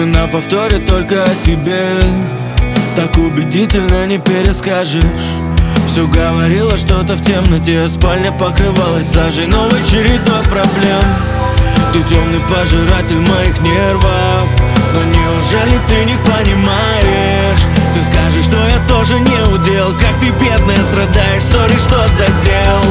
Ты на повторе только о себе, так убедительно не перескажешь. Все говорила что-то в темноте, спальня покрывалась сажей, новой чередой проблем. Ты темный пожиратель моих нервов, но неужели ты не понимаешь? Ты скажешь, что я тоже не удел, как ты, бедная, страдаешь, сори, что задел.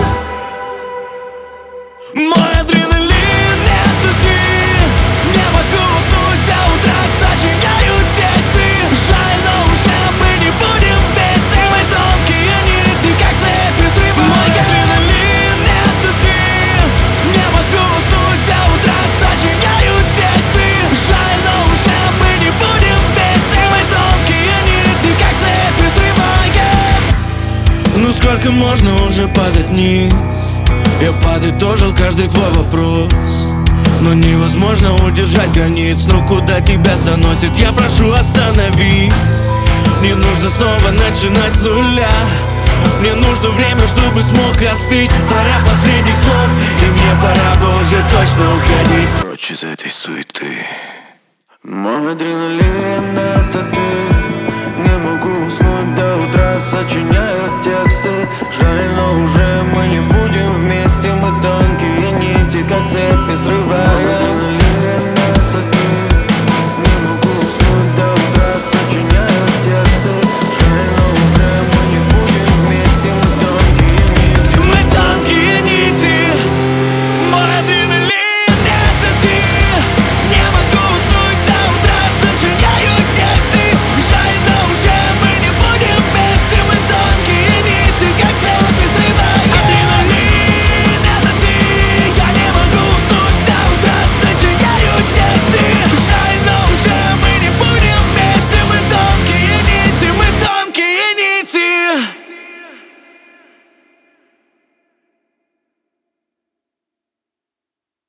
Мой адреналин — это ты. Не могу уснуть до утра, сочиняю тексты. Жаль, но уже мы не будем вместе. Мы тонкие нити, как цепь из рыбы. Мой адреналин — это ты. Не могу уснуть до утра, сочиняю тексты. Жаль, но уже мы не будем вместе. Мы тонкие нити, как цепь из рыбы. Ну сколько можно уже падать вниз? Я падать должен каждый твой вопрос, но невозможно удержать границ. Ну куда тебя заносит? Я прошу, остановись. Не нужно снова начинать с нуля. Мне нужно время, чтобы смог остыть. Пора последних слов, и мне пора бы уже точно уходить прочь из этой суеты. Мой адреналин — это ты. Не могу уснуть до утра, сочиняю тексты.